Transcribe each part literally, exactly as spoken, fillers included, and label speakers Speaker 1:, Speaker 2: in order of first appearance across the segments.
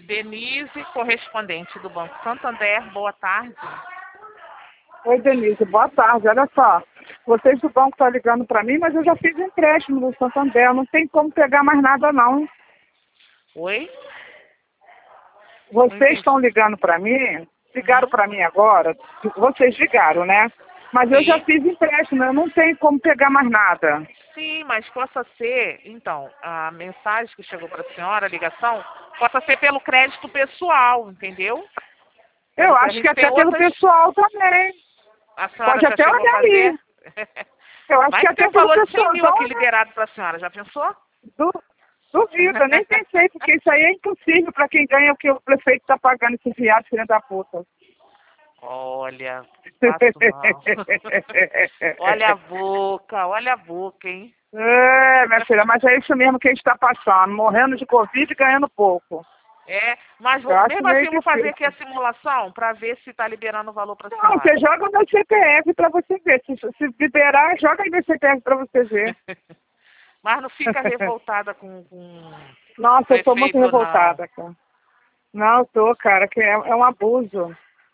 Speaker 1: Denise, correspondente do Banco Santander, boa tarde.
Speaker 2: Oi, Denise, boa tarde. Olha só, vocês do banco estão ligando para mim, mas eu já fiz empréstimo no Santander, não tem como pegar mais nada, não.
Speaker 1: Oi?
Speaker 2: Vocês estão ligando para mim, ligaram
Speaker 1: Uhum.
Speaker 2: para mim agora, vocês ligaram, né? Mas eu
Speaker 1: Sim.
Speaker 2: já fiz empréstimo, eu não tenho como pegar mais nada.
Speaker 1: Sim, mas possa ser, então, a mensagem que chegou para a senhora, a ligação, possa ser pelo crédito pessoal, entendeu?
Speaker 2: Eu
Speaker 1: Porque a
Speaker 2: acho
Speaker 1: gente
Speaker 2: que
Speaker 1: tem
Speaker 2: até pelo
Speaker 1: outras...
Speaker 2: pessoal também.
Speaker 1: A senhora
Speaker 2: Pode
Speaker 1: já
Speaker 2: até
Speaker 1: chegou a
Speaker 2: olhar aí.
Speaker 1: fazer?
Speaker 2: Eu acho
Speaker 1: Vai
Speaker 2: que
Speaker 1: que tem
Speaker 2: até
Speaker 1: um
Speaker 2: pelo
Speaker 1: valor de cem
Speaker 2: pessoal.
Speaker 1: mil aqui
Speaker 2: Então,
Speaker 1: liberado para a senhora, já pensou?
Speaker 2: du duvido, eu nem pensei, porque isso aí é impossível para quem ganha o que o prefeito está pagando esse viado, filho da puta.
Speaker 1: Olha, passo mal. Olha a boca, olha a boca, hein?
Speaker 2: É, minha filha, mas é isso mesmo que a gente está passando, morrendo de Covid e ganhando pouco.
Speaker 1: É, mas
Speaker 2: Eu
Speaker 1: vou,
Speaker 2: acho
Speaker 1: mesmo
Speaker 2: meio
Speaker 1: assim vou fazer aqui
Speaker 2: difícil.
Speaker 1: a simulação para ver se está liberando o valor para a
Speaker 2: Não,
Speaker 1: senhora.
Speaker 2: você joga o meu C P F para você ver. Se, se liberar, joga aí meu C P F para você ver.
Speaker 1: Mas não fica revoltada com, com o
Speaker 2: Nossa, eu tô muito
Speaker 1: prefeito, não.
Speaker 2: revoltada, cara. Não, eu tô, cara, que é, é um abuso.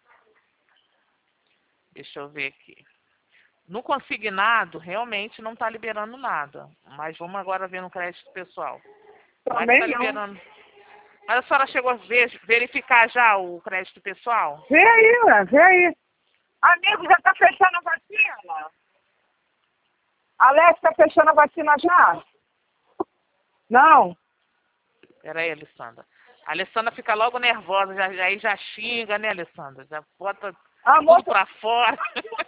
Speaker 1: Deixa eu ver aqui. No consignado, realmente não está liberando nada. Mas vamos agora ver no crédito pessoal. Vai que
Speaker 2: Também
Speaker 1: está
Speaker 2: não.
Speaker 1: liberando. Mas a senhora chegou a ver, verificar já o crédito pessoal?
Speaker 2: Vê aí, ué, vê aí. Amigo, já tá fechando a vacina? Alex, tá fechando a vacina já? Não?
Speaker 1: Peraí, Alessandra. A Alessandra fica logo nervosa, já, já, aí já xinga, né, Alessandra? Já bota
Speaker 2: A
Speaker 1: tudo
Speaker 2: moça...
Speaker 1: pra fora.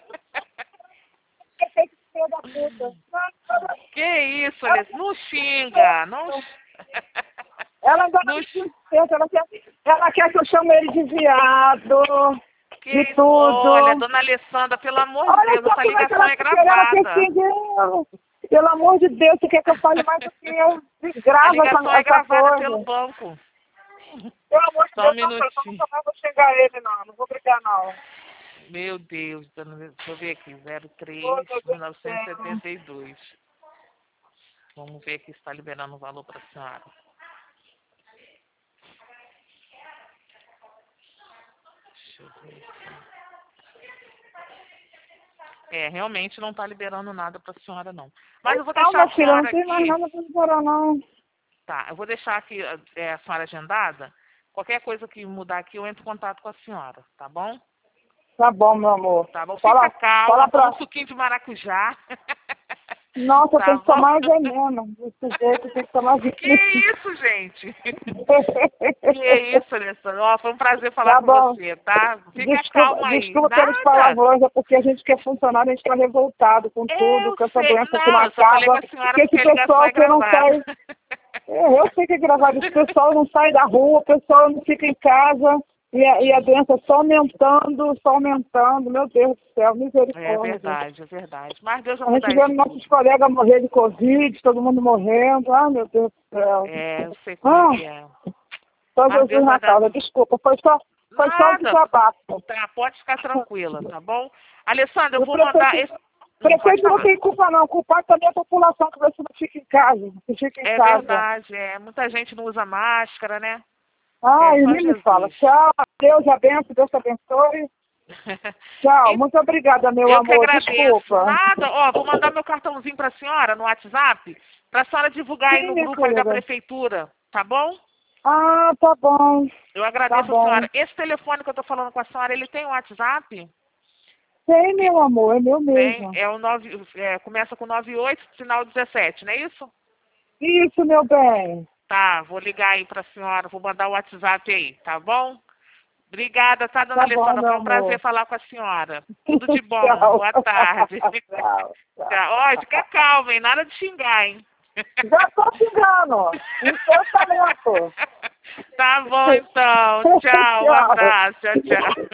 Speaker 2: Filha da puta.
Speaker 1: Que isso, Alessandra? Não xinga, não...
Speaker 2: Ela ainda
Speaker 1: não...
Speaker 2: não se senta, ela quer, ela quer que eu chame ele de viado,
Speaker 1: Que
Speaker 2: de
Speaker 1: isso?
Speaker 2: tudo.
Speaker 1: Olha, dona Alessandra, pelo amor de
Speaker 2: Olha
Speaker 1: Deus,
Speaker 2: só
Speaker 1: essa
Speaker 2: como é que
Speaker 1: ligação
Speaker 2: ela
Speaker 1: é
Speaker 2: tá querendo, ela quer
Speaker 1: gravada.
Speaker 2: seguir. Pelo amor de Deus, você quer que eu fale mais do que eu?
Speaker 1: A
Speaker 2: Grava
Speaker 1: ligação
Speaker 2: essa,
Speaker 1: é
Speaker 2: essa
Speaker 1: gravada pelo
Speaker 2: coisa.
Speaker 1: banco.
Speaker 2: Pelo amor de
Speaker 1: Só um
Speaker 2: Deus, não, eu
Speaker 1: minutinho.
Speaker 2: nunca mais vou xingar ele, não. Não vou brigar, não.
Speaker 1: Meu Deus, dona- deixa eu ver aqui, zero três
Speaker 2: Ô, meu
Speaker 1: mil
Speaker 2: Deus do
Speaker 1: novecentos e
Speaker 2: céu.
Speaker 1: setenta e dois. Vamos ver aqui se está liberando o valor para a senhora. Deixa eu ver aqui. É, realmente não está liberando nada para a senhora, não. Mas eu vou
Speaker 2: Não,
Speaker 1: deixar
Speaker 2: minha
Speaker 1: a
Speaker 2: filha, não
Speaker 1: senhora
Speaker 2: tem mais
Speaker 1: aqui.
Speaker 2: nada pra liberar, não.
Speaker 1: Tá, eu vou deixar aqui é, a senhora agendada. Qualquer coisa que mudar aqui, eu entro em contato com a senhora, tá bom?
Speaker 2: Tá bom, meu amor.
Speaker 1: Tá bom? Fica
Speaker 2: Fala,
Speaker 1: calma,
Speaker 2: fala
Speaker 1: toma
Speaker 2: pra...
Speaker 1: um suquinho de maracujá.
Speaker 2: Nossa,
Speaker 1: Tá
Speaker 2: tem que
Speaker 1: bom?
Speaker 2: tomar veneno. Desse jeito, tem que tomar veneno.
Speaker 1: Que isso, gente? Que isso, Alessandra? Ó, foi um prazer falar
Speaker 2: Tá
Speaker 1: com
Speaker 2: bom.
Speaker 1: você, tá? Fica
Speaker 2: Desculpa,
Speaker 1: calma aí.
Speaker 2: desculpa pelos
Speaker 1: Nada.
Speaker 2: palavrões, é porque a gente que é funcionário, a gente está revoltado com tudo,
Speaker 1: Eu
Speaker 2: com essa
Speaker 1: sei.
Speaker 2: doença que não
Speaker 1: Não, eu só falei com
Speaker 2: acaba,
Speaker 1: a senhora
Speaker 2: que esse
Speaker 1: porque a ligação
Speaker 2: pessoal
Speaker 1: é
Speaker 2: que não
Speaker 1: gravada.
Speaker 2: sai, é, eu sei que é gravado, esse pessoal não sai da rua, o pessoal não fica em casa, e a, e a doença só aumentando, só aumentando, meu Deus do céu,
Speaker 1: É
Speaker 2: misericórdia.
Speaker 1: verdade, é verdade. Mas Deus vai
Speaker 2: A gente
Speaker 1: mudar
Speaker 2: vendo
Speaker 1: isso
Speaker 2: nossos
Speaker 1: tudo.
Speaker 2: colegas morrer de Covid, todo mundo morrendo, ai meu Deus do céu.
Speaker 1: É, eu sei como é
Speaker 2: Ah,
Speaker 1: que é.
Speaker 2: só
Speaker 1: Mas
Speaker 2: Jesus
Speaker 1: Deus
Speaker 2: na
Speaker 1: vai dar
Speaker 2: causa, desculpa, foi só, foi só o
Speaker 1: nada.
Speaker 2: desabafo.
Speaker 1: Tá, pode ficar tranquila, tá bom? Alessandra, eu
Speaker 2: O
Speaker 1: vou mandar
Speaker 2: prefeito,
Speaker 1: esse...
Speaker 2: o
Speaker 1: Hum, pode
Speaker 2: prefeito não
Speaker 1: falar.
Speaker 2: tem culpa não, culpado também é a população que você não fica em casa, que fica em
Speaker 1: É
Speaker 2: casa.
Speaker 1: verdade, é. Muita gente não usa máscara, né? É
Speaker 2: Ai,
Speaker 1: só
Speaker 2: nem me fala.
Speaker 1: Jesus.
Speaker 2: Tchau, Deus abençoe, Deus te abençoe. Tchau,
Speaker 1: E
Speaker 2: muito obrigada, meu
Speaker 1: eu que
Speaker 2: amor,
Speaker 1: agradeço.
Speaker 2: desculpa.
Speaker 1: Nada, ó, vou mandar meu cartãozinho pra senhora no WhatsApp, pra senhora divulgar aí
Speaker 2: Sim,
Speaker 1: no
Speaker 2: minha
Speaker 1: grupo aí da
Speaker 2: querida.
Speaker 1: prefeitura, tá bom?
Speaker 2: Ah, tá bom,
Speaker 1: Eu
Speaker 2: tá
Speaker 1: agradeço a
Speaker 2: bom.
Speaker 1: senhora. Esse telefone que eu tô falando com a senhora, ele tem WhatsApp?
Speaker 2: Tem, meu amor, é meu
Speaker 1: Tem,
Speaker 2: mesmo.
Speaker 1: é o nove, é, começa com nove oito, final dezessete, não é isso?
Speaker 2: Isso, meu bem.
Speaker 1: Tá, vou ligar aí pra senhora, vou mandar o WhatsApp aí, tá bom? Obrigada, tá, dona
Speaker 2: Tá bom,
Speaker 1: Alessandra?
Speaker 2: meu
Speaker 1: Foi um prazer
Speaker 2: amor.
Speaker 1: falar com a senhora. Tudo de bom.
Speaker 2: Tchau.
Speaker 1: Boa tarde.
Speaker 2: Tchau, tchau.
Speaker 1: Tchau. Ó, fica calma, hein? Nada de xingar, hein?
Speaker 2: Já tô xingando. Em pensamento.
Speaker 1: Tá bom, então. Tchau. Um
Speaker 2: Tchau.
Speaker 1: abraço. Tchau, tchau.